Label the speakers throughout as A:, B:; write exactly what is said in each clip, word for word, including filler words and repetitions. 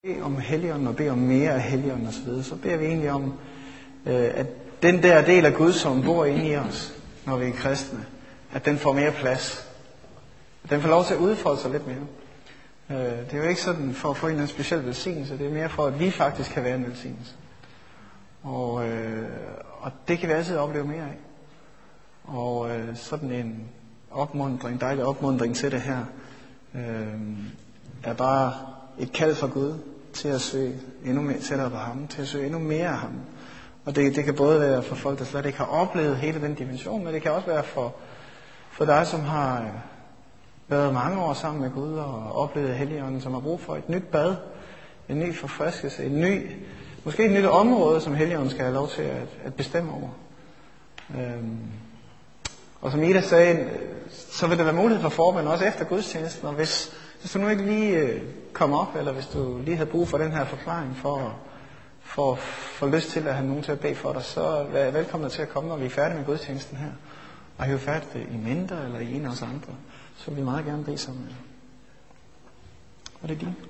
A: bede om Helligånden og bede om mere af Helligånden osv., så beder vi egentlig om, øh, at den der del af Gud, som bor inde i os, når vi er kristne, at den får mere plads. At den får lov til at udfolde sig lidt mere. Øh, det er jo ikke sådan for at få en eller anden speciel velsignelse, det er mere for, at vi faktisk kan være en velsignelse. Og, øh, og det kan vi altid opleve mere af. Og øh, sådan en opmuntring, dejlig opmuntring til det her, øh, er bare et kald fra Gud til at søge endnu mere tættere på ham, til at søge endnu mere af ham. Og det, det kan både være for folk, der slet ikke har oplevet hele den dimension, men det kan også være for, for dig, som har været mange år sammen med Gud og oplevet Helligånden, som har brug for et nyt bad, en ny forfriskelse, en ny, måske et nyt område, som Helligånden skal have lov til at, at bestemme over. Øhm, og som Ida sagde, så vil der være mulighed for forbøn også efter gudstjenesten, og hvis, hvis du nu ikke lige øh, kom op, eller hvis du lige havde brug for den her forklaring for, for at få lyst til at have nogen til at bede for dig, så vær velkommen til at komme, når vi er færdige med gudstjenesten her. Og hive fat i mindre eller i en af os andre, så vil vi meget gerne bede sammen med dig. Og det er din.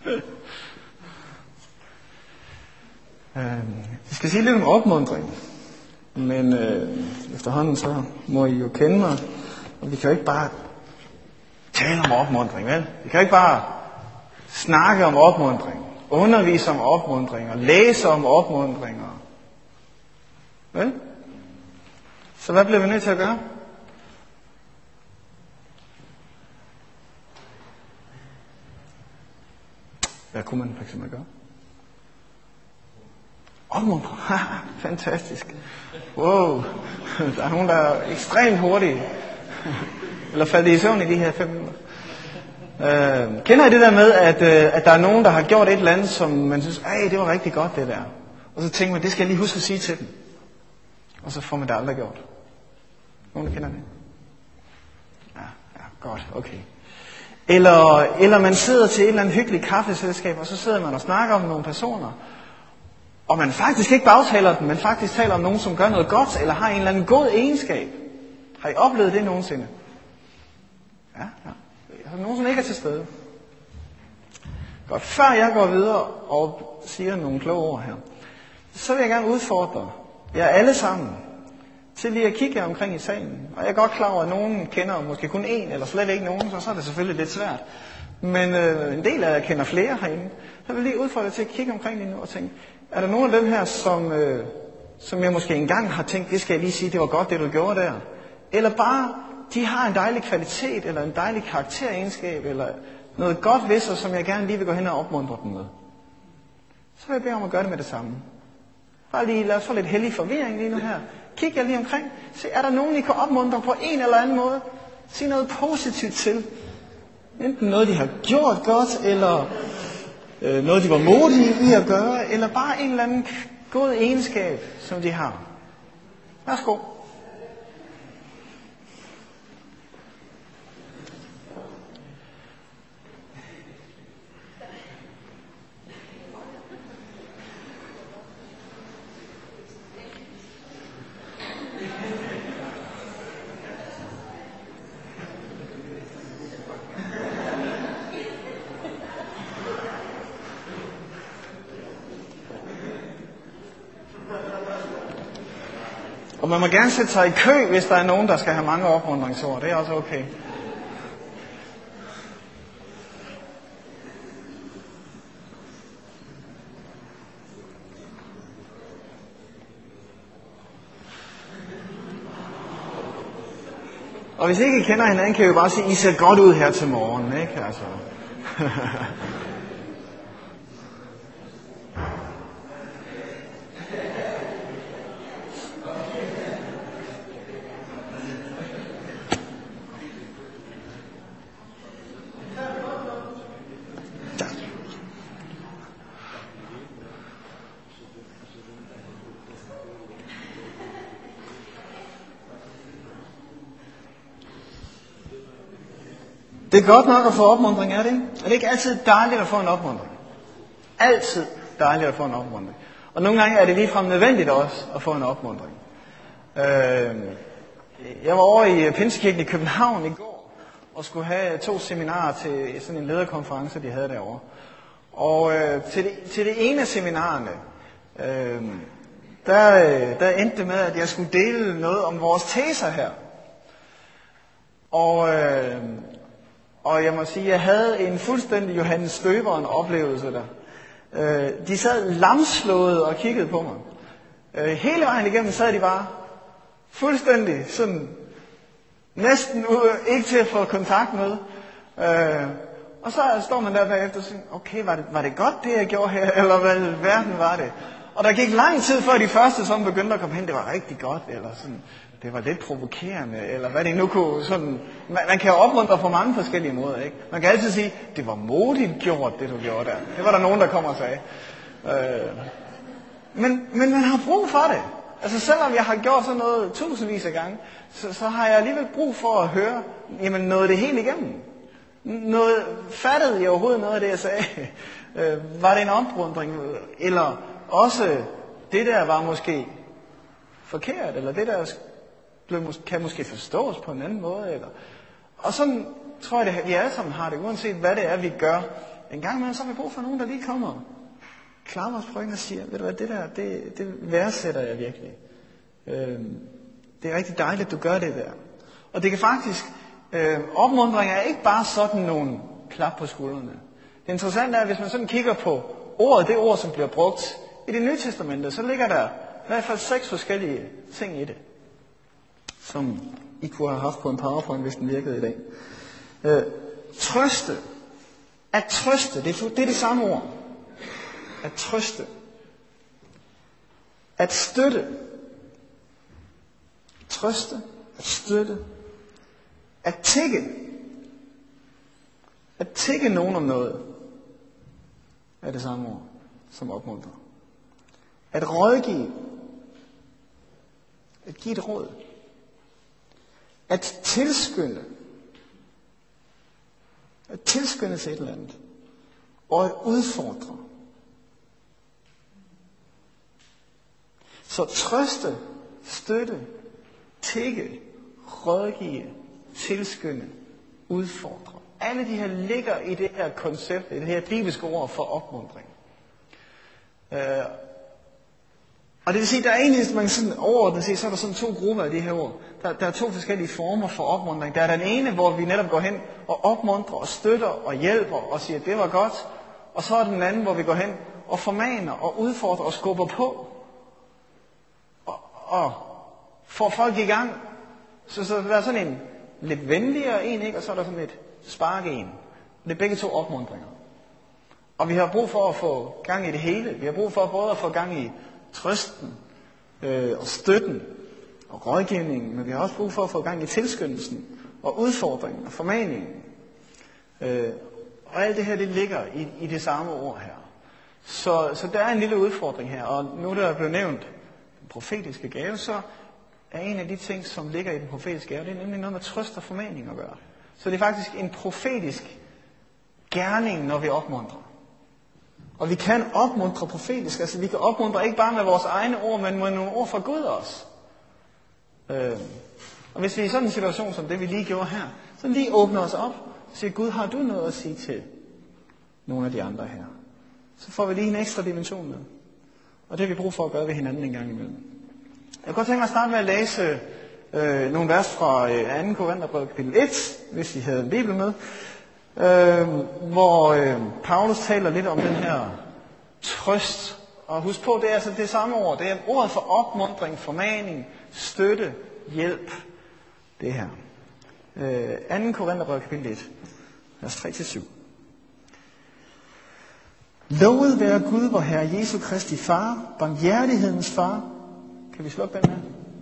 A: øh, jeg skal sige lidt om opmuntring. Men øh, efterhånden så må I jo kende mig, og vi kan jo ikke bare tale om opmuntring, vel? Vi kan jo ikke bare snakke om opmuntring, undervise om opmuntring og læse om opmuntringer. Vel? Så hvad bliver vi nødt til at gøre? Hvad kunne man for eksempel gøre? Opmuntring. Fantastisk. Wow. Der er nogen, der er ekstremt hurtige. Eller faldt i søvn i de her fem minutter. Øh, kender I det der med, at, øh, at der er nogen, der har gjort et eller andet, som man synes, ej, det var rigtig godt det der. Og så tænker man, det skal jeg lige huske at sige til dem. Og så får man det aldrig gjort. Nogen, der kender det? Ja, ja, godt, okay. Eller, eller man sidder til et eller andet hyggeligt kaffeselskab, og så sidder man og snakker om nogle personer, og man faktisk ikke bagtaler dem, men faktisk taler om nogen, som gør noget godt, eller har en eller anden god egenskab. Har I oplevet det nogensinde? Ja, ja. Er der nogen, som ikke er til stede? Godt. Før jeg går videre og siger nogle kloge ord her, så vil jeg gerne udfordre jer alle sammen til lige at kigge jer omkring i salen. Og jeg er godt klar over, at nogen kender måske kun én, eller slet ikke nogen, så, så er det selvfølgelig lidt svært. Men øh, en del af jer kender flere herinde. Så vil jeg lige udfordre jer til at kigge omkring lige nu og tænke, er der nogen af dem her, som, øh, som jeg måske engang har tænkt, det skal jeg lige sige, det var godt, det du gjorde der? Eller bare, de har en dejlig kvalitet, eller en dejlig karakteregenskab, eller noget godt ved sig, som jeg gerne lige vil gå hen og opmuntre dem med. Så vil jeg bede om at gøre det med det samme. Bare lige, lad os få lidt hellig forvirring lige nu her. Kig jer lige omkring. Se, er der nogen, I kan opmuntre på en eller anden måde? Sig noget positivt til. Enten noget, de har gjort godt, eller øh, noget, de var modige i at gøre, eller bare en eller anden god egenskab, som de har. Værsgo. Og man må gerne sætte sig i kø, hvis der er nogen, der skal have mange opmuntringsord. Det er også okay. Og hvis ikke I kender hinanden, kan I jo bare sige, I ser godt ud her til morgen, ikke? Altså. Det er godt nok at få opmuntring, er det ikke? Er det ikke altid dejligt at få en opmuntring? Altid dejligt at få en opmuntring. Og nogle gange er det ligefrem nødvendigt også at få en opmuntring. Øh, jeg var over i Pinsekirken i København i går, og skulle have to seminarer til sådan en lederkonference, de havde derovre. Og øh, til, det, til det ene af seminarerne, øh, der, der endte det med, at jeg skulle dele noget om vores teser her. Og, øh, og jeg må sige, at jeg havde en fuldstændig Johannes Støberen oplevelse der. Øh, de sad lamslået og kiggede på mig. Øh, hele vejen igennem sad de bare fuldstændig sådan, næsten ude, ikke til at få kontakt med. Øh, og så står man der bagefter og siger, okay, var det, var det godt det, jeg gjorde her, eller hvad i verden var det? Og der gik lang tid før de første som begyndte at komme hen, det var rigtig godt, eller sådan, det var lidt provokerende, eller hvad det nu kunne, sådan, man, man kan jo opmuntre på mange forskellige måder, ikke? Man kan altid sige, det var modigt gjort, det du gjorde der. Det var der nogen, der kom og sagde. Øh, men, men man har brug for det. Altså selvom jeg har gjort sådan noget tusindvis af gange, så, så har jeg alligevel brug for at høre, jamen noget det helt igennem. Noget, fattede jeg overhovedet noget af det, jeg sagde? Øh, var det en opmuntring? Eller også, det der var måske forkert, eller det der blev, kan måske forstås på en anden måde. Eller. Og sådan tror jeg, at vi alle sammen har det, uanset hvad det er, vi gør. En gang imellem, så har vi brug for nogen, der lige kommer, klapper os på ryggen og siger, ved du hvad, det der, det, det værdsætter jeg virkelig. Øh, det er rigtig dejligt, at du gør det der. Og det kan faktisk, øh, opmuntring er ikke bare sådan nogle klap på skuldrene. Det interessante er, at hvis man sådan kigger på ordet, det ord, som bliver brugt i Det Nye Testamente, så ligger der i hvert fald seks forskellige ting i det, som I kunne have haft på en PowerPoint, hvis den virkede i dag. Øh, trøste. At trøste, det er, det er det samme ord. At trøste. At støtte. Trøste. At støtte. At tigge. At tigge nogen om noget er det samme ord som opmuntrer. At rådgive. At give et råd. At tilskynde. At tilskynde til et eller andet. Og at udfordre. Så trøste, støtte, tigge, rådgive, tilskynde, udfordre. Alle de her ligger i det her koncept, i det her bibelske ord for opmuntring. Øh, og det vil sige, at der er egentlig, man sådan overordnet siger, så er der sådan to grupper af de her ord. Der, der er to forskellige former for opmuntring. Der er den ene, hvor vi netop går hen og opmuntrer og støtter og hjælper og siger, at det var godt. Og så er den anden, hvor vi går hen og formaner og udfordrer og skubber på. Og, og får folk i gang. Så, så der er sådan en lidt venligere en, ikke? Og så er der sådan et spark en. Det er begge to opmuntringer. Og vi har brug for at få gang i det hele. Vi har brug for både at få gang i trøsten øh, og støtten og rådgivningen, men vi har også brug for at få gang i tilskyndelsen og udfordringen og formaningen. Øh, og alt det her, det ligger i, i det samme ord her. Så, så der er en lille udfordring her, og nu der er blevet nævnt den profetiske gave, så er en af de ting, som ligger i den profetiske gave, det er nemlig noget med trøst og formaning at gøre. Så det er faktisk en profetisk gerning, når vi opmuntrer. Og vi kan opmuntre profetisk, altså vi kan opmuntre ikke bare med vores egne ord, men med nogle ord fra Gud også. Øh, og hvis vi er i sådan en situation, som det vi lige gjorde her, så lige åbner os op og siger, Gud, har du noget at sige til nogle af de andre her? Så får vi lige en ekstra dimension med. Og det har vi brug for at gøre ved hinanden en gang imellem. Jeg kunne godt tænke mig at starte med at læse øh, nogle vers fra øh, anden Korintherbrev kapitel et, hvis I havde en bibel med. Øh, hvor øh, Paulus taler lidt om den her trøst. Og husk på, det er altså det samme ord. Det er ordet for opmuntring, formaning, støtte, hjælp. Det her. Øh, anden Korintherbrev kapitel et, vers tre til syv. Lovet være Gud, vor Herre Jesu Kristi Far, barmhjertighedens Far. Kan vi slukke den her?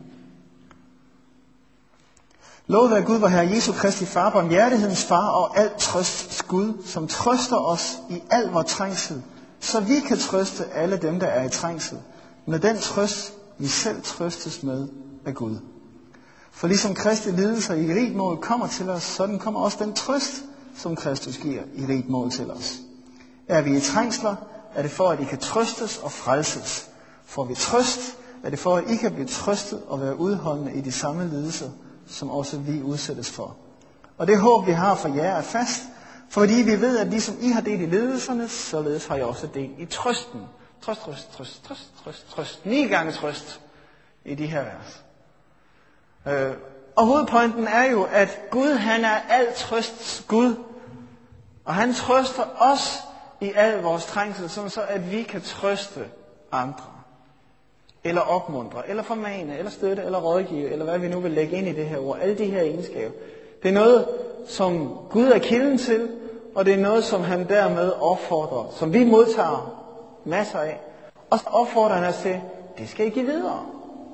A: Lovet være Gud, vor Herre Jesu Kristi Far, barmhjertighedens Far og alt trøsts Gud, som trøster os i al vor trængsel, så vi kan trøste alle dem, der er i trængsel, med den trøst, vi selv trøstes med af Gud. For ligesom Kristi lidelser i rigt mål kommer til os, sådan kommer også den trøst, som Kristus giver i rigt mål til os. Er vi i trængsler, er det for, at I kan trøstes og frelses. Får vi trøst, er det for, at I kan blive trøstet og være udholdende i de samme lidelser, som også vi udsættes for. Og det håb, vi har for jer, er fast, Fordi vi ved, at ligesom I har delt i lidelserne, således har jeg også delt i trøsten. Trøst, trøst, trøst, trøst, trøst, trøst. Ni gange trøst i de her vers. Øh, og hovedpointen er jo, at Gud, han er al trøsts Gud. Og han trøster os i al vores trængsel, sådan så at vi kan trøste andre. Eller opmuntre, eller formane, eller støtte, eller rådgive, eller hvad vi nu vil lægge ind i det her ord. Alle de her egenskaber. Det er noget, som Gud er kilden til, og det er noget, som han dermed opfordrer, som vi modtager masser af. Og så opfordrer han os til, det skal I give videre.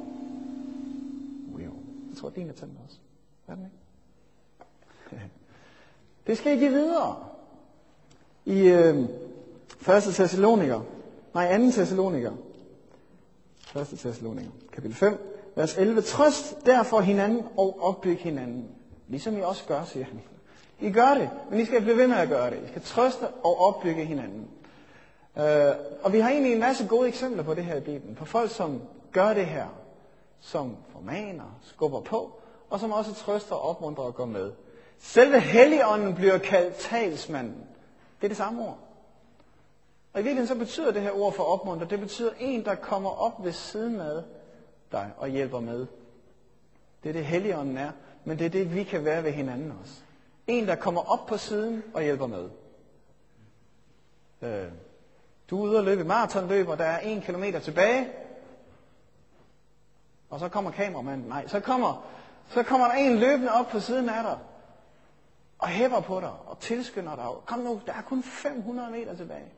A: Jeg tror, din er tændt også. Er den ikke? Det skal I give videre. I øh, første Thessaloniker, nej, anden Thessaloniker, første Thessaloniker, kapitel fem, vers elleve. Trøst derfor hinanden og opbyg hinanden. Ligesom I også gør, siger han. I gør det, men I skal blive ved med at gøre det. I skal trøste og opbygge hinanden. Øh, og vi har egentlig en masse gode eksempler på det her i Bibelen. På folk, som gør det her. Som formaner, skubber på, og som også trøster og opmuntrer og går med. Selve Helligånden bliver kaldt talsmanden. Det er det samme ord. Og i virkeligheden så betyder det her ord for opmuntre, det betyder en, der kommer op ved siden af dig og hjælper med. Det er det Helligånden er, men det er det, vi kan være ved hinanden også. En, der kommer op på siden og hjælper med. Øh, du er ude og løbe maratonløb, og der er en kilometer tilbage. Og så kommer kameramanden. Nej, så kommer, så kommer der en løbende op på siden af dig. Og hæpper på dig. Og tilskynder dig. Kom nu, der er kun fem hundrede meter tilbage.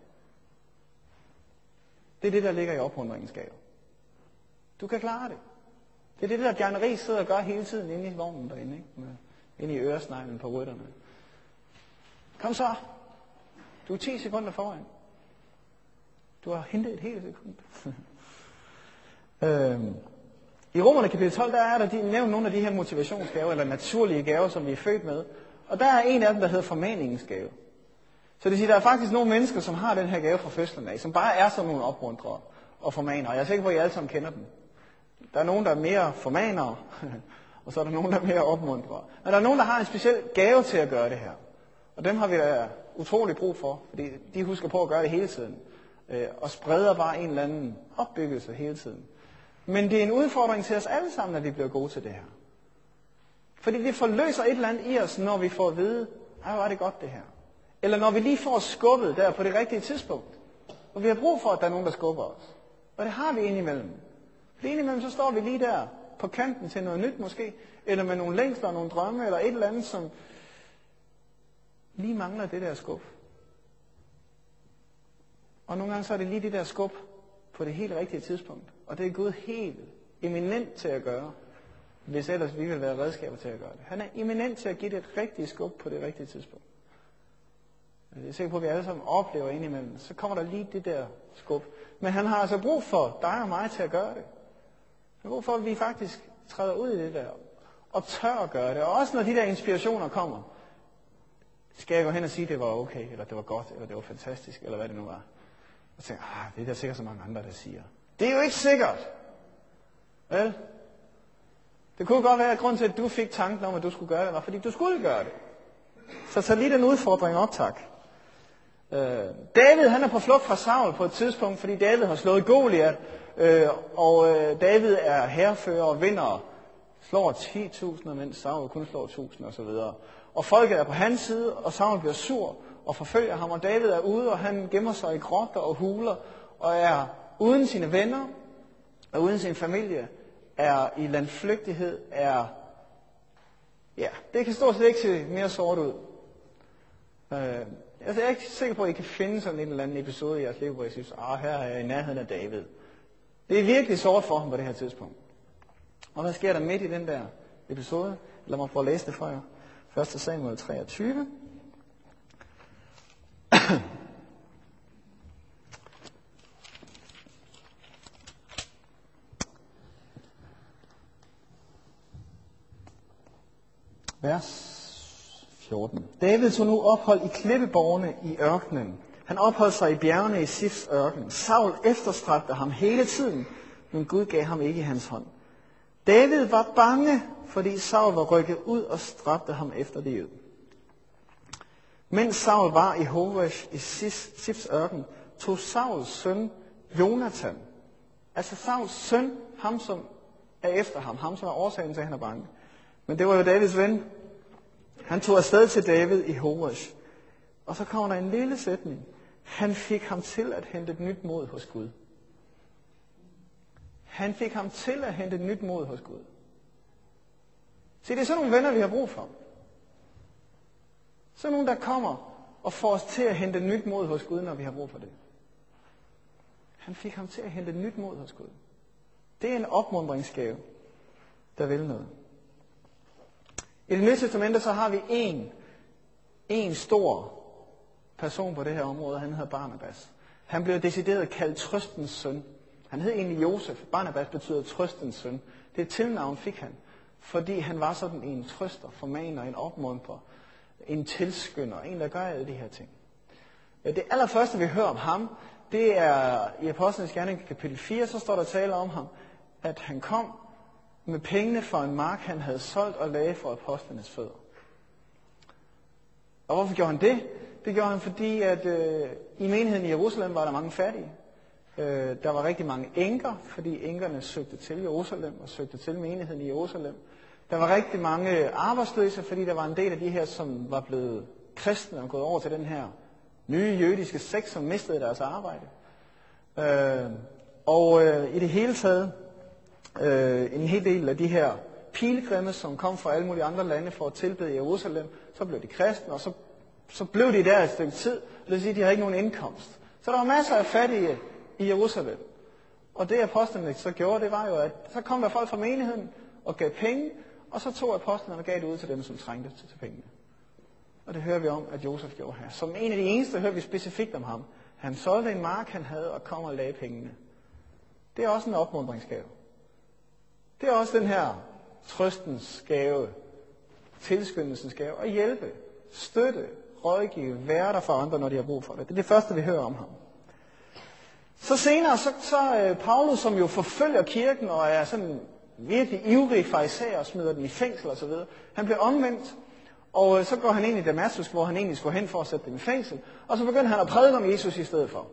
A: Det er det, der ligger i opmuntringens gave. Du kan klare det. Det er det, der Bjarne Riis sidder og gør hele tiden inde i vognen derinde. Ikke? Med, inde i øresneglen på rytterne. Kom så. Du er ti sekunder foran. Du har hentet et helt sekund. øhm. I Romerne kapitel tolv, der er der de, nævnt nogle af de her motivationsgaver, eller naturlige gaver, som vi er født med. Og der er en af dem, der hedder formaningens gave. Så det vil sige, der er faktisk nogle mennesker, som har den her gave fra fødslen af, som bare er sådan nogle opmuntrere og formanere. Jeg er sikker på, at I alle sammen kender dem. Der er nogen, der er mere formanere, og så er der nogen, der er mere opmuntrere. Men der er nogen, der har en speciel gave til at gøre det her. Og dem har vi da utrolig brug for, fordi de husker på at gøre det hele tiden. Og spreder bare en eller anden opbyggelse hele tiden. Men det er en udfordring til os alle sammen, at vi bliver gode til det her. Fordi vi forløser et eller andet i os, når vi får at vide, ej, hvor er det godt det her. Eller når vi lige får skubbet der på det rigtige tidspunkt. Og vi har brug for, at der er nogen, der skubber os. Og det har vi indimellem. Fordi indimellem så står vi lige der på kanten til noget nyt måske. Eller med nogle længsler, nogle drømme, eller et eller andet, som lige mangler det der skub. Og nogle gange så er det lige det der skub på det helt rigtige tidspunkt. Og det er Gud helt eminent til at gøre, hvis ellers vi vil være redskaber til at gøre det. Han er eminent til at give det et rigtigt skub på det rigtige tidspunkt. Jeg er sikker på, at vi alle sammen oplever indimellem. Så kommer der lige det der skub. Men han har altså brug for dig og mig til at gøre det. Han har brug for, at vi faktisk træder ud i det der. Og tør at gøre det. Og også når de der inspirationer kommer, skal jeg gå hen og sige, at det var okay, eller det var godt, eller det var fantastisk, eller hvad det nu var. Og tænker, ah, det er der sikkert så mange andre, der siger. Det er jo ikke sikkert. Vel? Det kunne godt være, at grund til, at du fik tanken om, at du skulle gøre det, var fordi du skulle gøre det. Så tag lige den udfordring op, tak. Øh, David, han er på flugt fra Saul på et tidspunkt, fordi David har slået Goliat, øh, og øh, David er hærfører og vinder, slår ti tusind, mens Saul kun slår tusind og så videre. Og folket er på hans side, og Saul bliver sur og forfølger ham, og David er ude, og han gemmer sig i grotter og huler, og er uden sine venner, og uden sin familie, er i landflygtighed, er, ja, det kan stort set ikke se mere sort ud. Øh, altså, jeg er ikke sikker på, at I kan finde sådan en eller anden episode i jeres liv, hvor I synes, ah, her er jeg i nærheden af David. Det er virkelig sort for ham på det her tidspunkt. Og hvad sker der midt i den der episode? Lad mig prøve at læse det for jer. første Samuel treogtyve. Vers fjorten. David tog nu ophold i klippeborgene i ørkenen. Han opholdt sig i bjergene i Sifs ørken. Saul efterstræbte ham hele tiden, men Gud gav ham ikke i hans hånd. David var bange, fordi Saul var rykket ud og stræbte ham efter livet. Mens Saul var i Horesh i Sifs ørken, tog Sauls søn Jonathan, altså Sauls søn, ham som er efter ham, ham som er årsagen til, at han er bange. Men det var jo Davids ven. Han tog afsted til David i Horesh. Og så kommer der en lille sætning. Han fik ham til at hente et nyt mod hos Gud. Han fik ham til at hente et nyt mod hos Gud. Se, det er sådan nogle venner, vi har brug for. Sådan nogle, der kommer og får os til at hente et nyt mod hos Gud, når vi har brug for det. Han fik ham til at hente et nyt mod hos Gud. Det er en opmuntringsgave, der vil noget. I Det Nye Testamente så har vi en, en stor person på det her område. Han hedder Barnabas. Han blev decideret kaldt trøstens søn. Han hed egentlig Josef. Barnabas betyder trøstens søn. Det tilnavn fik han, fordi han var sådan en trøster, formaner, en opmuntrer, en tilskynder, en der gør alle de her ting. Det allerførste vi hører om ham, det er i Apostlenes Gerninger kapitel fire, så står der tale om ham, at han kom med pengene for en mark, han havde solgt og lagde for apostlenes fødder. Og hvorfor gjorde han det? Det gjorde han, fordi at øh, i menigheden i Jerusalem var der mange fattige. Øh, der var rigtig mange enker, fordi enkerne søgte til Jerusalem og søgte til menigheden i Jerusalem. Der var rigtig mange arbejdsløse, fordi der var en del af de her, som var blevet kristne og gået over til den her nye jødiske sekt, som mistede deres arbejde. Øh, og øh, i det hele taget, øh, en hel del af de her pilgrimme, som kom fra alle mulige andre lande for at tilbede Jerusalem, så blev de kristne, og så, så blev de der et stykke tid. Det vil sige, at de havde ikke nogen indkomst. Så der var masser af fattige i Jerusalem. Og det apostlene så gjorde, det var jo, at så kom der folk fra menigheden og gav penge, og så tog apostlene og gav det ud til dem, som trængte til pengene. Og det hører vi om, at Josef gjorde her. Som en af de eneste hører vi specifikt om ham. Han solgte en mark, han havde, og kom og lagde pengene. Det er også en opmuntringsgave. Det er også den her trøstens gave, tilskyndelsens gave, at hjælpe, støtte, rådgive, være der for andre, når de har brug for det. Det er det første, vi hører om ham. Så senere, så, så Paulus, som jo forfølger kirken og er sådan virkelig ivrig farisæer og smider den i fængsel osv., han bliver omvendt, og så går han ind i Damaskus, hvor han egentlig skulle hen for at sætte dem i fængsel, og så begynder han at prædike om Jesus i stedet for.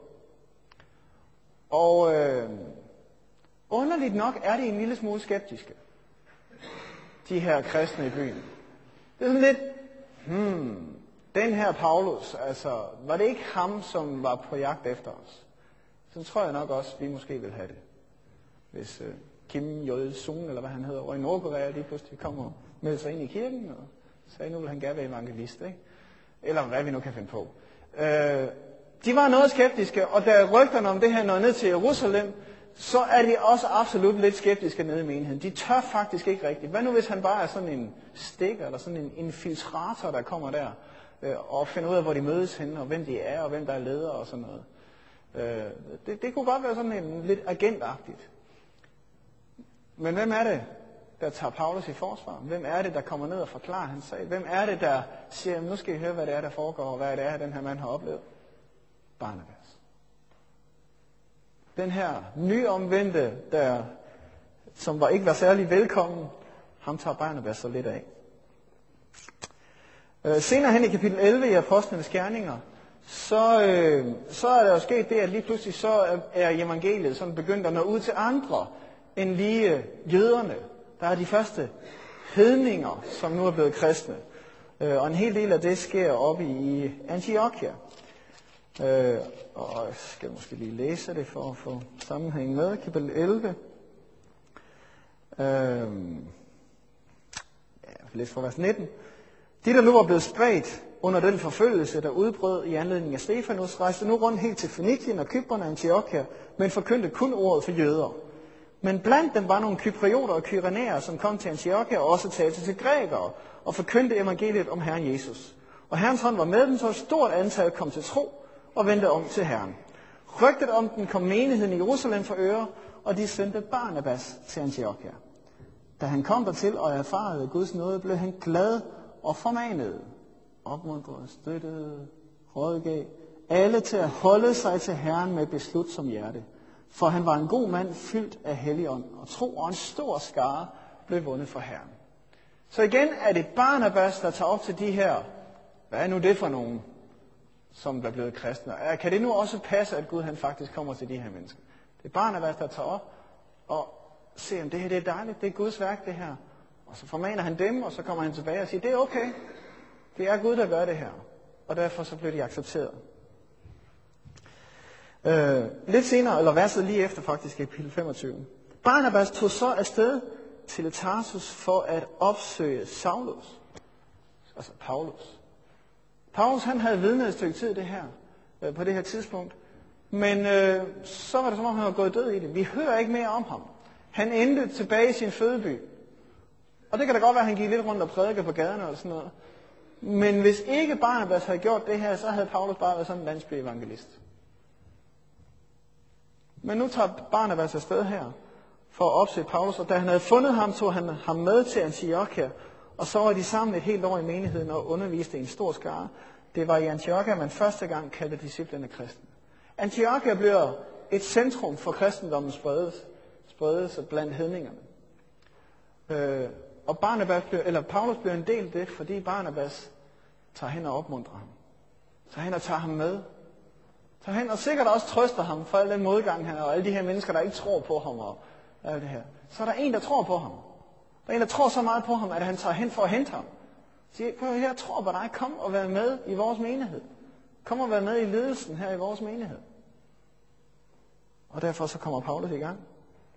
A: Og øh, underligt nok er de en lille smule skeptiske, de her kristne i byen. Det er sådan lidt, hmm, den her Paulus, altså, var det ikke ham, som var på jagt efter os? Så tror jeg nok også, vi måske vil have det. Hvis øh, Kim Jong-un, eller hvad han hedder, over i Nordkorea, lige pludselig kommer og melder sig ind i kirken, og sagde, nu vil han gerne være evangelist, ikke? Eller hvad vi nu kan finde på. Øh, de var noget skeptiske, og da rygterne om det her når ned til Jerusalem, så er de også absolut lidt skeptiske nede i menigheden. De tør faktisk ikke rigtigt. Hvad nu hvis han bare er sådan en stikker, eller sådan en infiltrator, der kommer der, øh, og finder ud af, hvor de mødes henne, og hvem de er, og hvem der er ledere og sådan noget. Øh, det, det kunne godt være sådan en lidt agentagtigt. Men hvem er det, der tager Paulus i forsvar? Hvem er det, der kommer ned og forklarer hans sag? Hvem er det, der siger, nu skal I høre, hvad det er, der foregår, og hvad det er, den her mand har oplevet? Barnabas. Den her nyomvendte, der, som var ikke var særlig velkommen, ham tager Barnabas så lidt af. Øh, senere hen i kapitel elleve i Apostlenes Gerninger, så, øh, så er der jo sket det, at lige pludselig så er evangeliet sådan begyndt at nå ud til andre end lige jøderne. Der er de første hedninger, som nu er blevet kristne. Øh, og en hel del af det sker oppe i Antiochia. Øh, og jeg skal måske lige læse det for at få sammenhæng med. Kapitel elleve. Øh, ja, læs fra vers nitten. De, der nu var blevet spredt under den forfølgelse, der udbrød i anledning af Stefanus, rejste nu rundt helt til Fønikien og Cypern og Antiochia, men forkyndte kun ordet for jøder. Men blandt dem var nogle kyprioter og kyrenæer, som kom til Antiochia og også talte til grækere og forkyndte evangeliet om Herren Jesus. Og Herrens hånd var med dem, så et stort antal kom til tro og vendte om til Herren. Rygtet om den kom menigheden i Jerusalem for øre, og de sendte Barnabas til Antiochia. Da han kom dertil og erfarede Guds nåde, blev han glad og formanede, opmuntrede, støttede, rådgav alle til at holde sig til Herren med beslutsom hjerte. For han var en god mand, fyldt af Helligånd og tro, og en stor skare blev vundet for Herren. Så igen er det Barnabas, der tager op til de her Hvad er nu det for nogen, som er blevet kristne? Kan det nu også passe, at Gud han faktisk kommer til de her mennesker? Det er Barnabas, der tager op og ser, om det her det er dejligt, det er Guds værk det her. Og så formaner han dem, og så kommer han tilbage og siger, det er okay. Det er Gud, der gør det her. Og derfor så bliver de accepteret. Øh, lidt senere, eller verset lige efter faktisk, i kapitel femogtyve. Barnabas tog så afsted til Tarsus for at opsøge Saulus. Altså Paulus. Paulus han havde vidnet et stykke tid det her, øh, på det her tidspunkt. Men øh, så var det som om han var gået død i det. Vi hører ikke mere om ham. Han endte tilbage i sin fødeby. Og det kan da godt være, at han gik lidt rundt og prædikede på gaderne og sådan noget. Men hvis ikke Barnabas havde gjort det her, så havde Paulus bare været sådan en landsbyevangelist. Men nu tager Barnabas afsted her for at opsøge Paulus, og da han havde fundet ham, tog han ham med til Antiochia, og så var de sammen et helt år i menigheden og underviste en stor skare. Det var i Antiochia, man første gang kaldte disciplene kristne. Antiochia bliver et centrum for kristendommens spredelse, spredelse blandt hedningerne. Øh, og Barnabas bliver, eller Paulus bliver en del af det, fordi Barnabas tager hen og opmuntrer ham. Tager hen og tager ham med. Tager hen og sikkert også trøster ham for al den modgang, han har, og alle de her mennesker, der ikke tror på ham og alt det her. Så er der en, der tror på ham. Der er en, der tror så meget på ham, at han tager hen for at hente ham. Siger, jeg tror på dig, kom og vær med i vores menighed. Kom og vær med i ledelsen her i vores menighed. Og derfor så kommer Paulus i gang.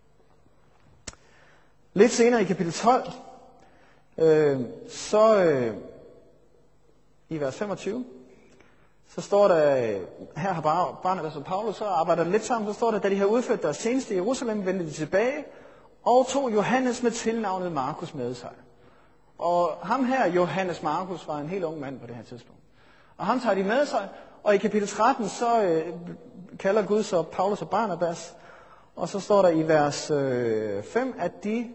A: Lidt senere i kapitel tolv, øh, så øh, i vers femogtyve, så står der, her har Barnabas og Paulus så arbejder lidt sammen, så står der, da de har udført deres tjeneste i Jerusalem, vendte de tilbage og tog Johannes med tilnavnet Markus med sig. Og ham her, Johannes Markus, var en helt ung mand på det her tidspunkt. Og ham tager de med sig, og i kapitel tretten, så øh, kalder Gud så Paulus og Barnabas, og så står der i vers øh, fem, at de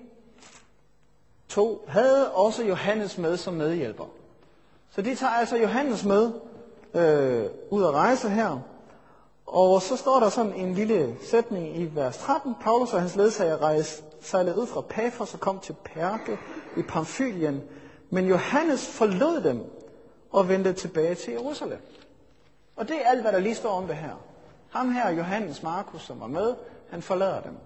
A: to havde også Johannes med som medhjælper. Så de tager altså Johannes med øh, ud at rejse her. Og så står der sådan en lille sætning i vers tretten. Paulus og hans ledsager rejste, sejlede ud fra Pafos og kom til Perge i Pamfylien. Men Johannes forlod dem og vendte tilbage til Jerusalem. Og det er alt, hvad der lige står om det her. Ham her, Johannes Markus, som var med, han forlader dem.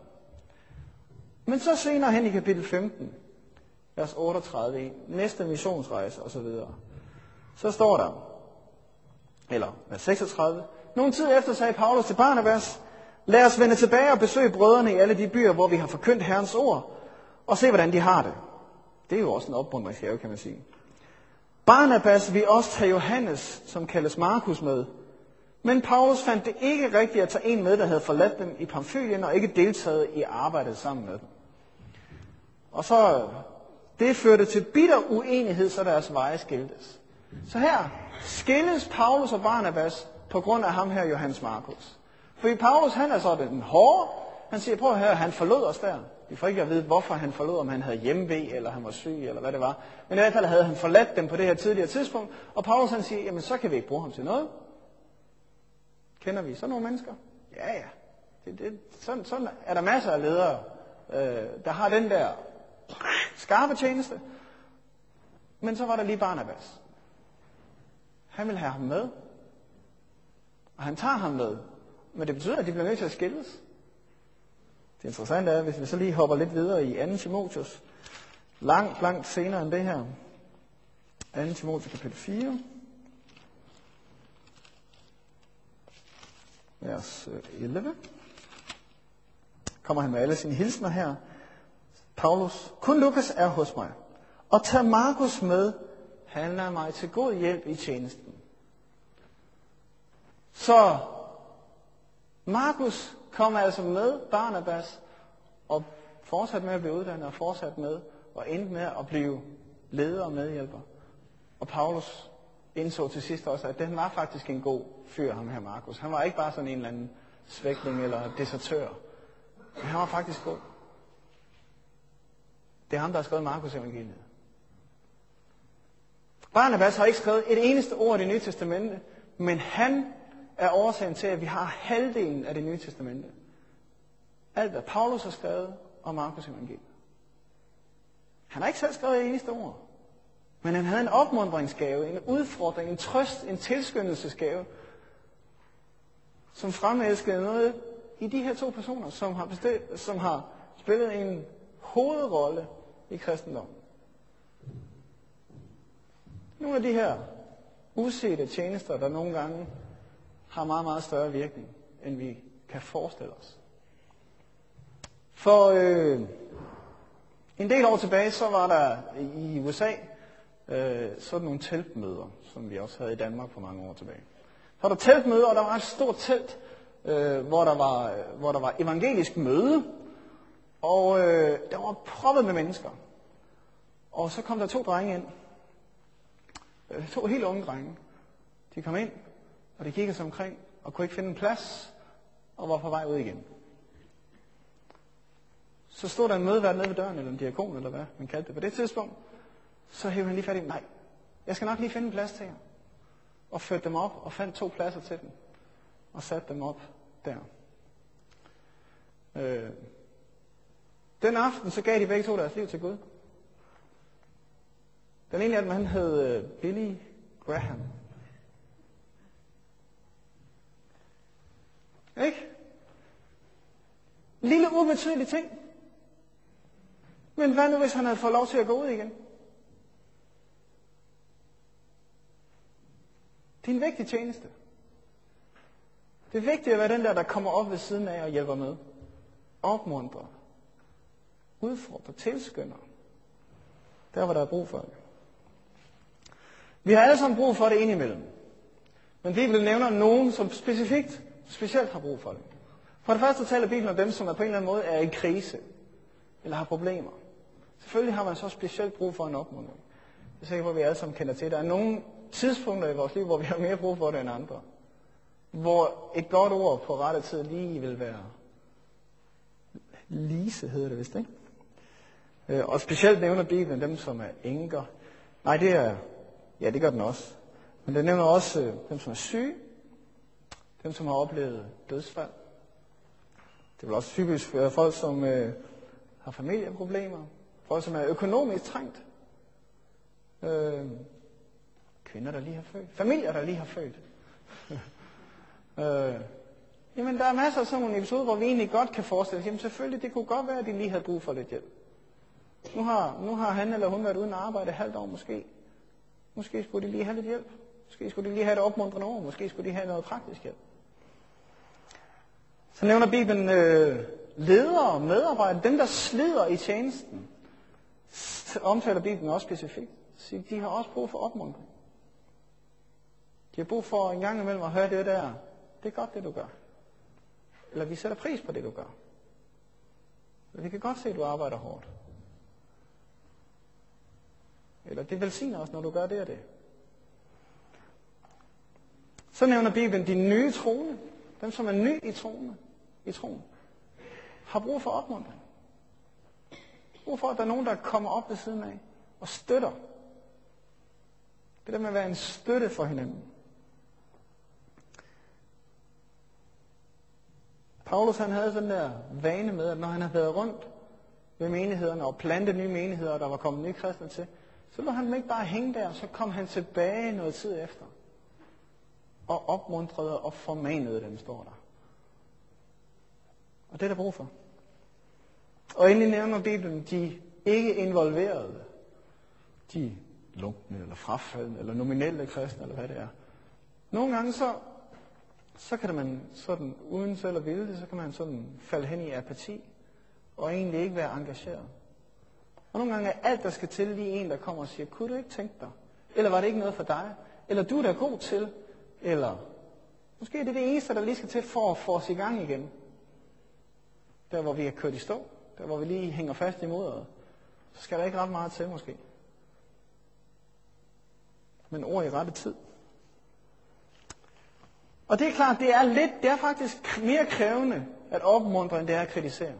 A: Men så senere hen i kapitel femten, vers otteogtredive, i næste missionsrejse osv., så står der, eller vers seksogtredive, nogen tid efter sagde Paulus til Barnabas, lad os vende tilbage og besøge brødrene i alle de byer, hvor vi har forkyndt Herrens ord, og se, hvordan de har det. Det er jo også en opmuntringsgave, kan man sige. Barnabas vil også tage Johannes, som kaldes Markus, med. Men Paulus fandt det ikke rigtigt at tage en med, der havde forladt dem i Pamfylien og ikke deltaget i arbejdet sammen med dem. Og så det førte til bitter uenighed, så deres veje skiltes. Så her skilles Paulus og Barnabas på grund af ham her, Johannes Markus. Fordi Paulus, han er så den hårde. Han siger, prøv at høre, han forlod os der. Vi får ikke at vide, hvorfor han forlod, om han havde hjemve, eller han var syg, eller hvad det var. Men i hvert fald havde han forladt dem på det her tidligere tidspunkt. Og Paulus han siger, jamen så kan vi ikke bruge ham til noget. Kender vi sådan nogle mennesker? Ja, ja. Det, det, sådan, sådan er der masser af ledere, øh, der har den der skarpe tjeneste. Men så var der lige Barnabas. Han vil have ham med. Og han tager ham med. Men det betyder, at de bliver nødt til at skilles. Det interessante er, hvis vi så lige hopper lidt videre i anden Timotheus. Langt, langt senere end det her. anden Timotheus kapitel fire. Vers elleve. Kommer han med alle sine hilsner her. Paulus, kun Lukas er hos mig. Og tag Markus med. Han er mig til god hjælp i tjenesten. Så Markus kommer altså med Barnabas og fortsat med at blive uddannet og fortsat med og endte med at blive leder og medhjælper. Og Paulus indså til sidst også, at den var faktisk en god fyr, ham her Markus. Han var ikke bare sådan en eller anden svækling eller desertør. Men han var faktisk god. Det er ham, der har skrevet Markus evangeliet. Barnabas har ikke skrevet et eneste ord i det nye testamente, men han er årsagen til, at vi har halvdelen af det nye testamente. Alt, hvad Paulus har skrevet, og Markus evangeliet. Han har ikke selv skrevet et eneste ord. Men han havde en opmuntringsgave, en udfordring, en trøst, en tilskyndelsesgave, som fremelskede noget i de her to personer, som har, bestemt, som har spillet en hovedrolle i kristendommen. Nogle af de her usete tjenester, der nogle gange har meget, meget større virkning, end vi kan forestille os. For øh, en del år tilbage, så var der i U S A øh, sådan nogle teltmøder, som vi også havde i Danmark for mange år tilbage. Så var der teltmøder, og der var et stort telt, øh, hvor, der var, hvor der var evangelisk møde, og øh, der var proppet med mennesker. Og så kom der to drenge ind, øh, to helt unge drenge. De kom ind, og de kiggede sig omkring, og kunne ikke finde en plads, og var på vej ud igen. Så stod der en mødevært nede ved døren, eller en diakon, eller hvad man kaldte det på det tidspunkt. Så hævde han lige fat i dem. Nej, jeg skal nok lige finde en plads til jer. Og førte dem op, og fandt to pladser til dem. Og satte dem op der. Øh. Den aften, så gav de begge to deres liv til Gud. Den ene af dem, han hed Billy Graham. Ikke? En lille ubetydelig ting. Men hvad nu, hvis han havde fået lov til at gå ud igen? Det er en vigtig tjeneste. Det er vigtigt at være den der, der kommer op ved siden af og hjælper med. Opmuntrer. Udfordrer. Tilskynder. Der, hvor der er brug for det. Vi har alle sammen brug for det indimellem. Men Bibelen nævner nogen, som specifikt, specielt har brug for det. For det første taler Bibelen om dem, som er på en eller anden måde er i krise. Eller har problemer. Selvfølgelig har man så specielt brug for en opmuntring. Det er sikkert, hvor vi alle sammen kender til. Der er nogle tidspunkter i vores liv, hvor vi har mere brug for det end andre. Hvor et godt ord på rette tid lige vil være lise, hedder det vist, ikke? Og specielt nævner Bibelen dem, som er enker. Nej, det er, ja, det gør den også. Men den nævner også dem, som er syge. Dem, som har oplevet dødsfald. Det vil også typisk være folk, som øh, har familieproblemer. Folk, som er økonomisk trængt. Øh, kvinder, der lige har født. Familier, der lige har født. øh, jamen, der er masser af sådan nogle episoder, hvor vi egentlig godt kan forestille os, jamen selvfølgelig, det kunne godt være, at de lige havde brug for lidt hjælp. Nu har, nu har han eller hun været uden at arbejde et halvt år måske. Måske skulle de lige have lidt hjælp. Måske skulle de lige have et opmuntrende år. Måske skulle de have noget praktisk hjælp. Så nævner Bibelen øh, ledere og medarbejdere, dem der slider i tjenesten, omtaler Bibelen også specifikt. Så de har også brug for opmuntring. De har brug for en gang imellem at høre det der, det er godt det du gør. Eller vi sætter pris på det du gør. Eller vi kan godt se at du arbejder hårdt. Eller det velsigner os når du gør det og det. Så nævner Bibelen de nye troende, dem som er nye i troen, i troen, har brug for opmuntring. Brug for, at der er nogen, der kommer op ved siden af og støtter. Det der med at være en støtte for hinanden. Paulus han havde sådan der vane med, at når han havde været rundt ved menighederne og plantet nye menigheder, og der var kommet nye kristne til, så lå han dem ikke bare hænge der, så kom han tilbage noget tid efter. Og opmuntrede og formanede dem, står der. Og det er der brug for. Og endelig nævner Bibelen de ikke involverede, de lunkne eller frafaldende eller nominelle kristne eller hvad det er. Nogle gange så, så kan man sådan uden selv at ville det, så kan man sådan falde hen i apati og egentlig ikke være engageret. Og nogle gange er alt der skal til lige en der kommer og siger, kunne du ikke tænke dig? Eller var det ikke noget for dig? Eller du er da god til? Eller måske er det det eneste der lige skal til for at få os i gang igen. Der hvor vi er kørt i stå, der hvor vi lige hænger fast i moderet, så skal der ikke ret meget til måske. Men ord i rette tid. Og det er klart, det er lidt, det er faktisk mere krævende at opmuntre, end det er at kritisere.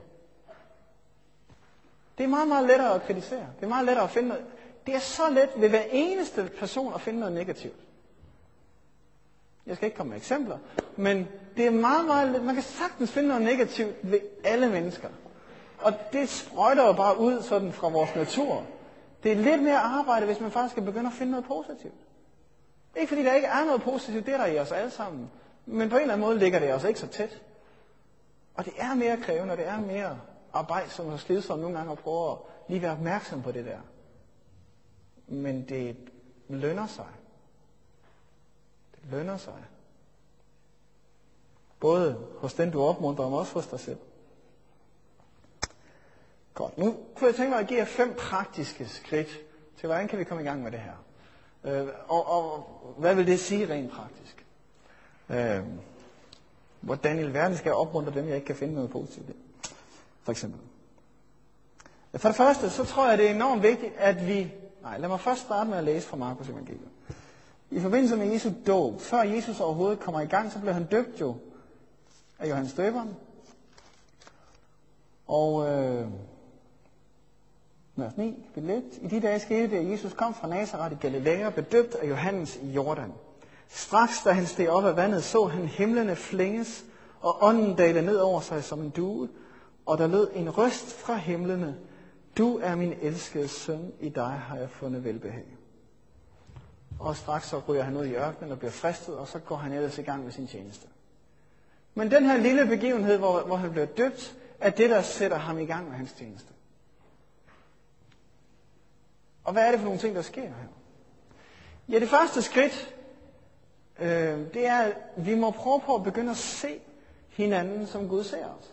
A: Det er meget, meget lettere at kritisere. Det er meget lettere at finde noget. Det er så let ved hver eneste person at finde noget negativt. Jeg skal ikke komme med eksempler, men det er meget, meget let. Man kan sagtens finde noget negativt ved alle mennesker. Og det sprøjter jo bare ud sådan fra vores natur. Det er lidt mere arbejde, hvis man faktisk skal begynde at finde noget positivt. Ikke fordi der ikke er noget positivt, det er der i os alle sammen. Men på en eller anden måde ligger det os ikke så tæt. Og det er mere krævende, og det er mere arbejdsomt og slidsomt nogle gange at prøve at lige være opmærksom på det der. Men det lønner sig. Det lønner sig. Både hos den, du opmuntrer, men også hos dig selv. Godt. Nu kunne jeg tænke mig at give jer fem praktiske skridt til, hvordan kan vi komme i gang med det her. Øh, og, og hvad vil det sige rent praktisk? Øh, hvordan i verden skal jeg opmuntre dem, jeg ikke kan finde noget positivt i? For eksempel. For det første, så tror jeg, det er enormt vigtigt, at vi... Nej, lad mig først starte med at læse fra Markus evangeliet. I forbindelse med Jesu dåb, før Jesus overhovedet kommer i gang, så blev han døbt jo af Johannes Døberen. Og øh, vers ni, kapitel et. I de dage skete det, at Jesus kom fra Nazaret i Galilea og blev døbt af Johannes i Jordan. Straks da han steg op af vandet, så han himlene flænges, og ånden dalede ned over sig som en due, og der lød en røst fra himlene: Du er min elskede søn, i dig har jeg fundet velbehag. Og straks så ryger han ud i ørkenen og bliver fristet, og så går han ellers i gang med sin tjeneste. Men den her lille begivenhed, hvor, hvor han bliver døbt, er det, der sætter ham i gang med hans tjeneste. Og hvad er det for nogle ting, der sker her? Ja, det første skridt, øh, det er, at vi må prøve på at begynde at se hinanden, som Gud ser os.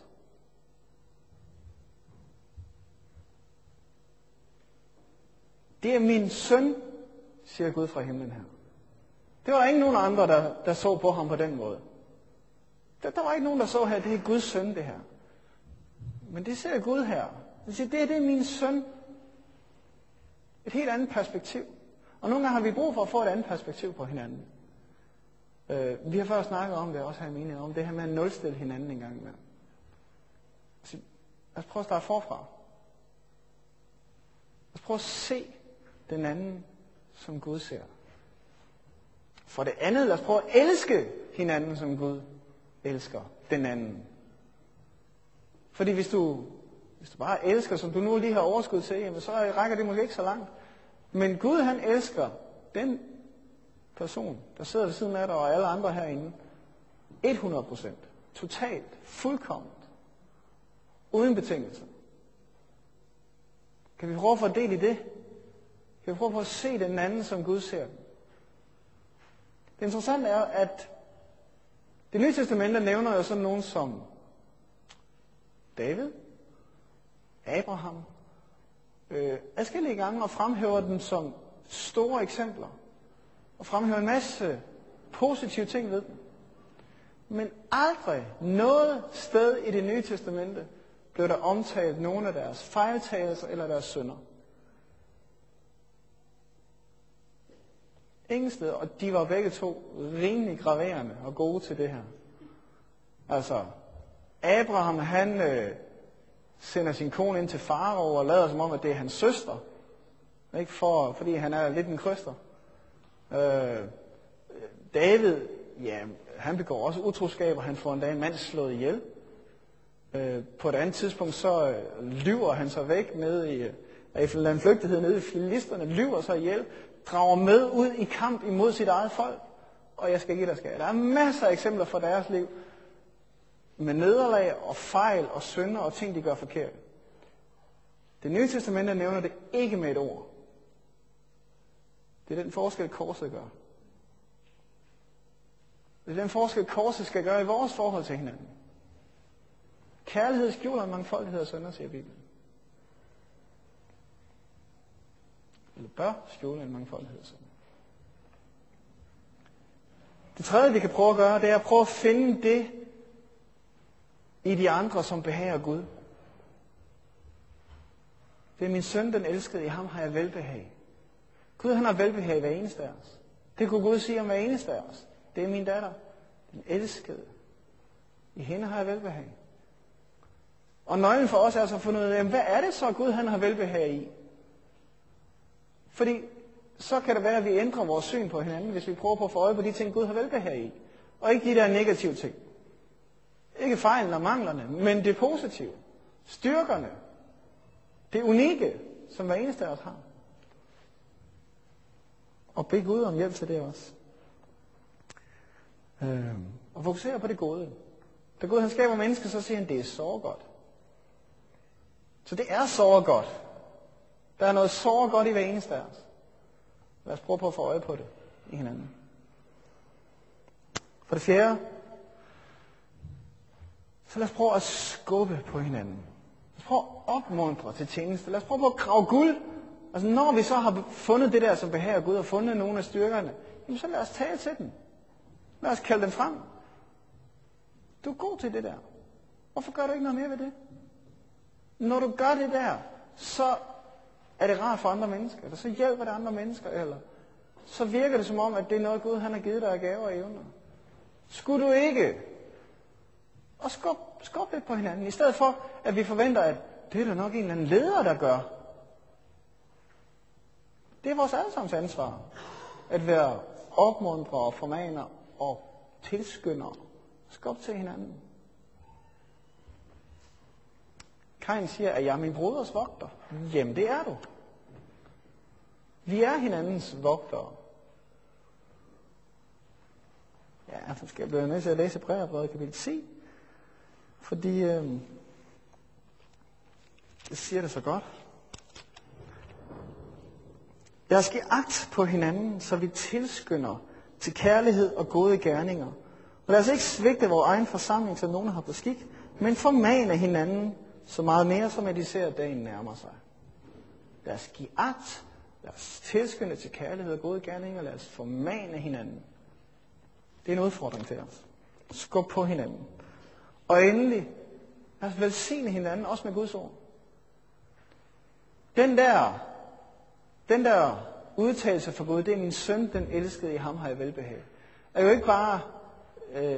A: Det er min søn, siger Gud fra himlen her. Det var der ikke nogen andre, der, der så på ham på den måde. Der, der var ikke nogen, der så her, det er Guds søn, det her. Men det ser Gud her. Det siger, det er, det er min søn. Et helt andet perspektiv. Og nogle gange har vi brug for at få et andet perspektiv på hinanden. Øh, vi har før snakket om det, også her i menigheden, om det her med at nulstille hinanden en gang imellem. Så lad os prøve at starte forfra. Lad os prøve at se den anden, som Gud ser. For det andet, lad os prøve at elske hinanden, som Gud elsker den anden. Fordi hvis du, hvis du bare elsker, som du nu lige har overskud til, jamen, så rækker det måske ikke så langt. Men Gud, han elsker den person, der sidder ved siden af dig, og alle andre herinde, hundrede procent. Totalt. Fuldkomment. Uden betingelser. Kan vi prøve at få del i det? Kan vi prøve på at se den anden, som Gud ser den? Det interessante er, at Det Nye Testamente nævner jo sådan nogen som David, Abraham, øh, adskillige gange, og fremhæver dem som store eksempler. Og fremhæver en masse positive ting ved dem. Men aldrig noget sted i Det Nye Testamente blev der omtalt nogle af deres fejltagelser eller deres synder. Ingen steder, og de var begge to rimelig graverende og gode til det her. Altså, Abraham, han øh, sender sin kone ind til farao og lader som om, at det er hans søster. Ikke for, fordi han er lidt en kryster. Øh, David, ja, han begår også utroskab, og han får en dag en mand slået ihjel. Øh, på et andet tidspunkt, så øh, lyver han sig væk nede i, af landflygtighed nede i filisterne, lyver sig ihjel, drager med ud i kamp imod sit eget folk. Og jeg skal give dig skade. Der er masser af eksempler fra deres liv med nederlag og fejl og synder og ting, de gør forkert. Det Nye Testamente nævner det ikke med et ord. Det er den forskel, korset gør. Det er den forskel, korset skal gøre i vores forhold til hinanden. Kærlighed skjuler en mangfoldighed af synder, siger Bibelen. Eller bør skjule en mangfoldighed af synder. Det tredje, vi kan prøve at gøre, det er at prøve at finde det i de andre, som behager Gud. Det er min søn, den elskede, i ham har jeg velbehag. Gud, han har velbehag i hver eneste af os. Det kunne Gud sige om hver eneste af os. Det er min datter, den elskede. I hende har jeg velbehag. Og nøglen for os er altså at finde ud af, hvad er det så, Gud han har velbehag i? Fordi så kan det være, at vi ændrer vores syn på hinanden, hvis vi prøver på at få øje på de ting, Gud har velbehag i. Og ikke de der negative ting. Ikke fejlen og manglerne, men det positive. Styrkerne. Det unikke, som hver eneste af os har. Og bed Gud om hjælp til det også. Øh, og fokusere på det gode. Da Gud han skaber mennesker, så siger han, det er så godt. Så det er så godt. Der er noget så godt i hver eneste af os. Lad os prøve på at få øje på det i hinanden. For det fjerde, så lad os prøve at skubbe på hinanden. Lad os prøve at opmuntre til tjeneste. Lad os prøve på at grave guld. Altså når vi så har fundet det der, som behager Gud, og fundet nogle af styrkerne, jamen så lad os tale til dem. Lad os kalde dem frem. Du er god til det der. Hvorfor gør du ikke noget mere ved det? Når du gør det der, så er det rart for andre mennesker, eller så hjælper det andre mennesker, eller så virker det som om, at det er noget Gud han har givet dig af gaver og evner. Skulle du ikke? Og skub, skub lidt på hinanden, i stedet for, at vi forventer, at det er der nok en eller anden leder, der gør. Det er vores allesammens ansvar, at være opmuntre og formaner og tilskynder. Skub til hinanden. Kain siger, at jeg er min broders vogter. Jamen, det er du. Vi er hinandens vogtere. Ja, så skal jeg blive nødt til at læse Hebræerbrevet kapitel ti. Fordi øh, det siger det så godt. Lad os give agt på hinanden, så vi tilskynder til kærlighed og gode gerninger. Og lad os ikke svigte vores egen forsamling, som nogen har på skik, men formane hinanden, så meget mere, som at de ser, at dagen nærmer sig. Lad os give agt, lad os tilskynde til kærlighed og gode gerninger, lad os formane hinanden. Det er en udfordring til os. Skub på hinanden. Og endelig, lad os velsigne hinanden, også med Guds ord. Den der, den der udtalelse for Gud, det er min søn, den elskede, i ham har jeg velbehag. Er jo ikke bare øh,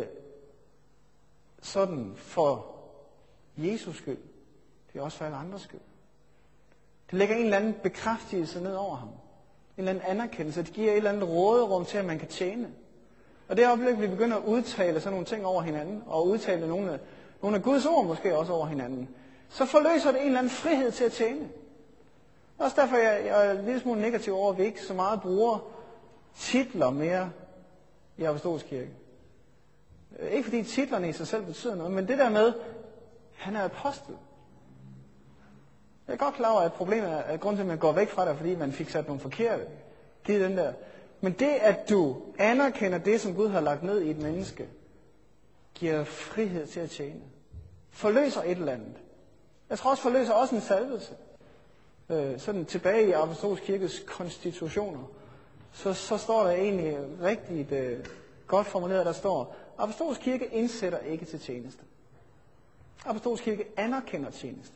A: sådan for Jesus skyld. Det er også for alle andres skyld. Det lægger en eller anden bekræftelse ned over ham. En eller anden anerkendelse. Det giver et eller andet råderum til, at man kan tjene. Og det er øjeblik, vi begynder at udtale sådan nogle ting over hinanden, og udtale nogle af, nogle af Guds ord måske også over hinanden, så forløser det en eller anden frihed til at tjene. Også derfor jeg, jeg er en lille smule negativ over, at vi ikke så meget bruger titler mere i Apostolsk Kirke. Ikke fordi titlerne i sig selv betyder noget, men det der med, han er apostel. Jeg er godt klar over, at problemet er, at grunden til, at man går væk fra det, fordi man fik sat nogle forkerte. Giv den der. Men det, at du anerkender det, som Gud har lagt ned i et menneske, giver frihed til at tjene. Forløser et eller andet. Jeg tror også, forløser også en salvelse. Øh, sådan tilbage i Apostolsk Kirkes konstitutioner, så, så står der egentlig rigtig øh, godt formuleret, der står, Apostolsk Kirke indsætter ikke til tjeneste. Apostolsk Kirke anerkender tjeneste.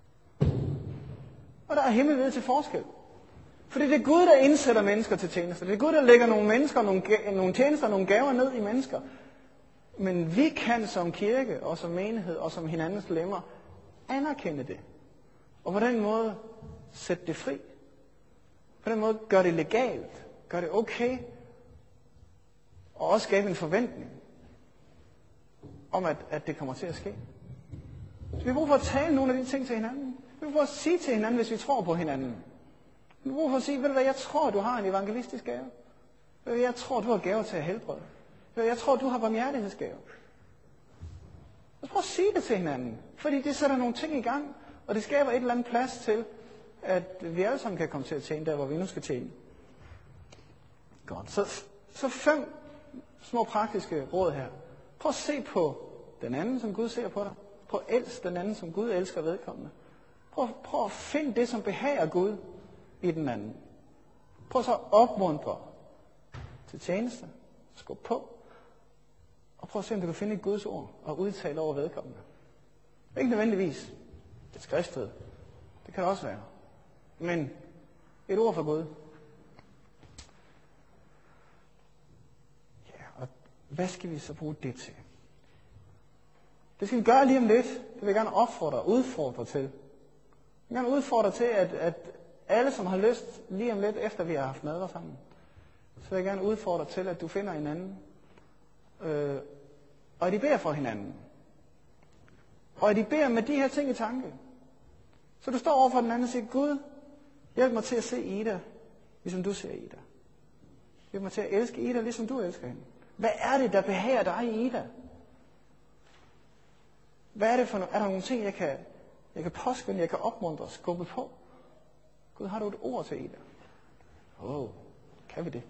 A: Og der er himmelvid til forskel. Fordi det er Gud, der indsætter mennesker til tjenester. Det er Gud, der lægger nogle mennesker, nogle, nogle tjenester, nogle gaver ned i mennesker. Men vi kan som kirke, og som menighed, og som hinandens lemmer, anerkende det. Og på den måde sætte det fri. På den måde gør det legalt. Gør det okay. Og også skabe en forventning om, at, at det kommer til at ske. Så vi har brug for at tale nogle af de ting til hinanden. Vi har brug for at sige til hinanden, hvis vi tror på hinanden. Vi har brug for at sige, ved du hvad, jeg tror, du har en evangelistisk gave. Ved du, jeg tror, du har gaver til at helbrede. Ved du, jeg tror, du har barmhjertighedsgave. Lad os prøve at sige det til hinanden. Fordi det sætter nogle ting i gang, og det skaber et eller andet plads til, at vi alle sammen kan komme til at tjene der, hvor vi nu skal tjene. Godt. Så, så fem små praktiske råd her. Prøv at se på den anden, som Gud ser på dig. Prøv at elske den anden, som Gud elsker vedkommende. Prøv, prøv at finde det, som behager Gud i den anden. Prøv så at opmuntre til tjeneste. Skub på. Og prøv at se, om du kan finde et Guds ord og udtale over vedkommende. Ikke nødvendigvis det skriftsted. Det kan det også være. Men et ord fra Gud. Ja, og hvad skal vi så bruge det til? Det skal vi gøre lige om lidt. Det vil jeg gerne opfordre og udfordre til. Jeg vil gerne udfordre til, at, at alle, som har lyst, lige om lidt efter vi har haft nadver sammen, så vil jeg gerne udfordre til, at du finder en anden. Øh, og at I beder for hinanden. Og at I beder med de her ting i tanke. Så du står over for den anden og siger, Gud, hjælp mig til at se Ida, ligesom du ser Ida. Hjælp mig til at elske Ida, ligesom du elsker hende. Hvad er det, der behager dig i Ida? Hvad er det for no- Er der nogle ting, jeg kan, jeg kan påskynde, jeg kan opmuntre, skubbe på? Gud, har du et ord til Ida? Åh, oh, kan vi det?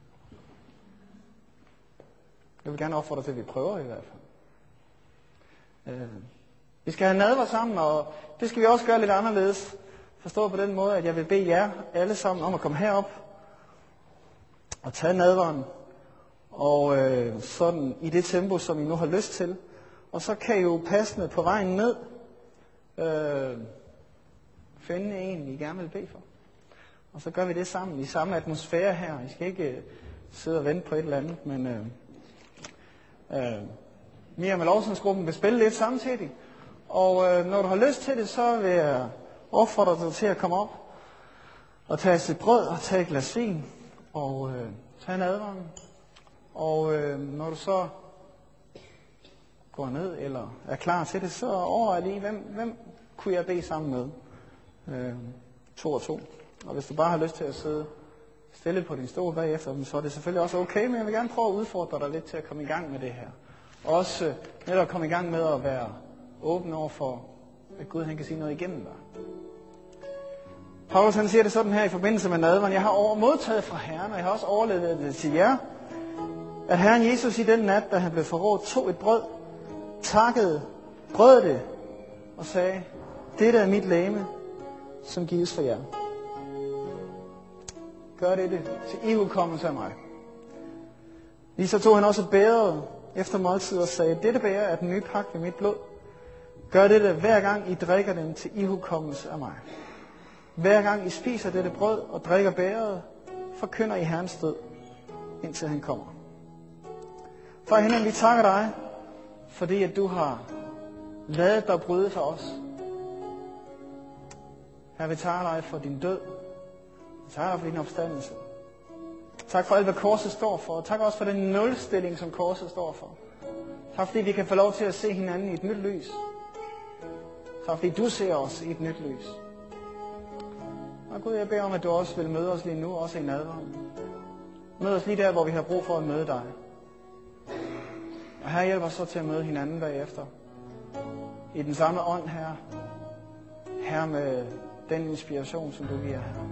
A: Jeg vil gerne opfordre til, at vi prøver i hvert fald. Øh, vi skal have nadver sammen, og det skal vi også gøre lidt anderledes. Forstå på den måde, at jeg vil bede jer alle sammen om at komme herop og tage nadveren. Og øh, sådan i det tempo, som I nu har lyst til. Og så kan I jo passende på vejen ned øh, finde en, I gerne vil bede for. Og så gør vi det sammen i samme atmosfære her. I skal ikke øh, sidde og vente på et eller andet, men øh, øh, Miriam og lovsangsgruppen vil spille lidt samtidig. Og øh, når du har lyst til det, så vil jeg opfordre dig til at komme op og tage sit brød og tage et glas vin og øh, tage nadveren. Og øh, når du så går ned eller er klar til det, så overvej lige, hvem, hvem kunne jeg bede sammen med? Øh, to og to. Og hvis du bare har lyst til at sidde stille på din stol bagefter, så er det selvfølgelig også okay, men jeg vil gerne prøve at udfordre dig lidt til at komme i gang med det her. Og også øh, netop at komme i gang med at være åben over for, at Gud han kan sige noget igennem dig. Paulus han siger det sådan her i forbindelse med nadveren: jeg har over modtaget fra Herren, og jeg har også overlevet det til jer, at Herren Jesus i den nat, da han blev forrådt, tog et brød, takkede, brød det og sagde: dette er mit legeme, som gives for jer. Gør dette til ihukommelse af mig. Lige så tog han også bægeret efter måltid og sagde: dette bæger er den nye pagt i mit blod. Gør dette hver gang I drikker den til ihukommelse af mig. Hver gang I spiser dette brød og drikker bægeret, forkynder I Herrens død, indtil han kommer. Far i himlen, vi takker dig, fordi at du har ladet dig bryde for os. Herre, vi takker dig for din død. Vi takker dig for din opstandelse. Tak for alt, hvad korset står for. Tak også for den nulstilling, som korset står for. Tak fordi vi kan få lov til at se hinanden i et nyt lys. Tak fordi du ser os i et nyt lys. Og Gud, jeg beder om, at du også vil møde os lige nu, også i nadveren. Mød os lige der, hvor vi har brug for at møde dig. Og her hjælper os så til at møde hinanden bagefter. I den samme ånd her. Her med den inspiration, som du giver her.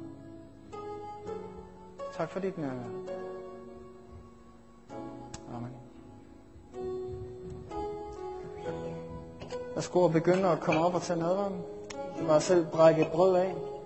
A: Tak for dit nærvær. Amen. Værsgo at begynde at komme op og tage nadveren. Bare selv brække et brød af.